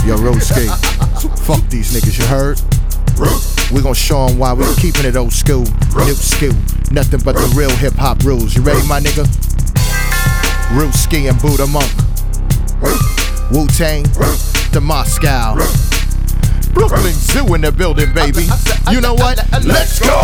Yo, Roski, fuck these niggas, you heard? We gon' show them why we keeping it old school, new school. Nothing but the real hip-hop rules. You ready, my nigga? Ruski and Buddha Monk, Wu-Tang, the Moscow, Brooklyn Zoo in the building, baby. You know what? Let's go!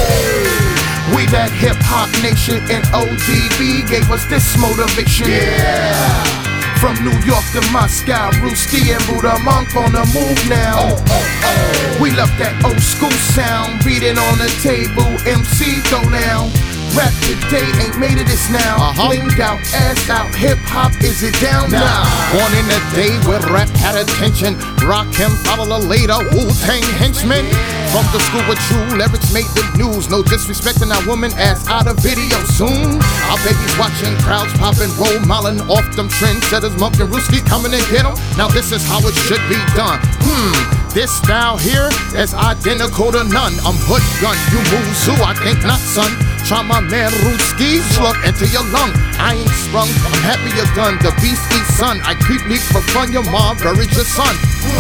We that hip-hop nation, and ODB gave us this motivation. Yeah! From New York to Moscow, Ruski and Buddha Monk on the move now. We love that old school sound, beating on the table, MC throw down. Rap today ain't made it this now. Blinged out, ass out, hip-hop, is it down now? Born in the day where rap had attention. Rakim, follow later, Wu-Tang henchmen. From the school with true lyrics made the news. No disrespecting our woman ass out of video soon. Our babies watching, crowds popping, role modeling off them trendsetters. Monk and Ruski coming and get them. Now this is how it should be done. This style here is identical to none. I'm hood gun, you move zoo, I think not, son. Try my man Ruski, slug into your lung. I ain't sprung, I'm happy you're done. The beast eats son, I creep leak for fun. Your mom buried your son.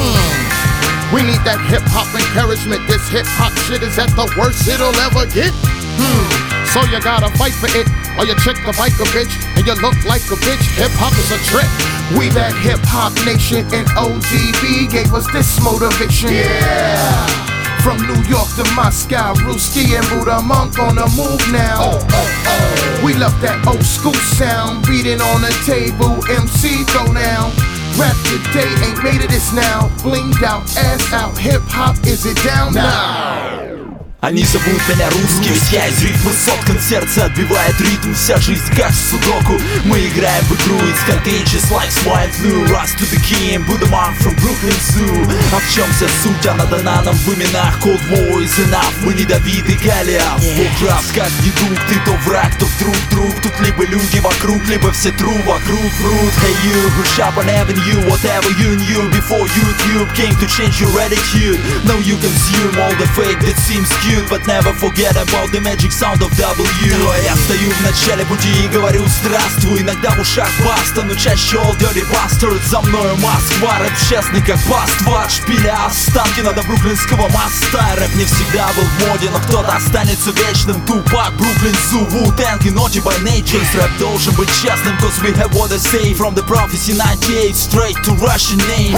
We need that hip-hop encouragement. This hip-hop shit is at the worst it'll ever get. So you gotta fight for it, or you check the bike a bitch, and you look like a bitch. Hip-hop is a trip. We that hip-hop nation, and ODB gave us this motivation. Yeah! From New York to Moscow, Ruski and Buddha Monk on the move now. We love that old school sound, beating on the table, MC throw down. Rap today ain't made it this now. Blinged out, ass out, hip-hop, is it down now? Они зовут меня русский, ведь я из ритма соткан. Сердце отбивает ритм, вся жизнь как судоку. Мы играем в игру, it's contagious like swine flu. Rise to the king, Buddha Monk from Brooklyn Zoo. А в чем вся суть, она дана нам в именах. Cold War is enough, мы не Давид и Голиаф. Full раз как не друг, ты то враг, то вдруг. Тут либо люди вокруг, либо все true вокруг врут. Hey you, who shop on avenue, whatever you knew before YouTube came to change your attitude. Now you consume all the fake that seems cute, but never forget about the magic sound of W. А я стою в начале пути и говорю здравствуй. Иногда в ушах баста, но чаще all dirty bastard. За мною Москва, рэп честный как паства. От шпиля останки надо бруклинского моста. Рэп не всегда был в моде, но кто-то останется вечным. Тупак, Brooklyn Zoo, Wu-Tang и Naughty by Nature. Рэп должен быть честным, cause we have what I say. From the Prophecy 98 straight to Russian names.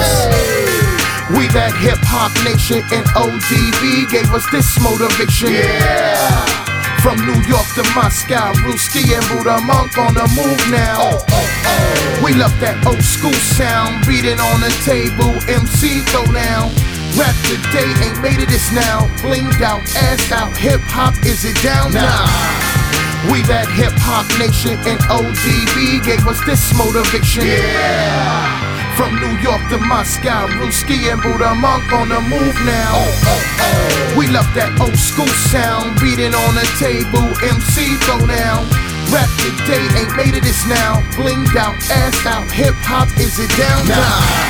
We that hip-hop nation, and ODB gave us this motivation. Yeah! From New York to Moscow, Ruski and Buddha Monk on the move now. We love that old school sound, beating on the table, MC throw down. Rap today ain't made it this now. Blinged out, ass out, hip-hop, is it down now? We that hip-hop nation, and ODB gave us this motivation. Yeah! From New York to Moscow, Ruski and Buddha Monk on the move now. We love that old school sound, beating on the table, MC throw down. Rap today ain't made it this now. Blinged out, ass out, hip-hop, is it down now?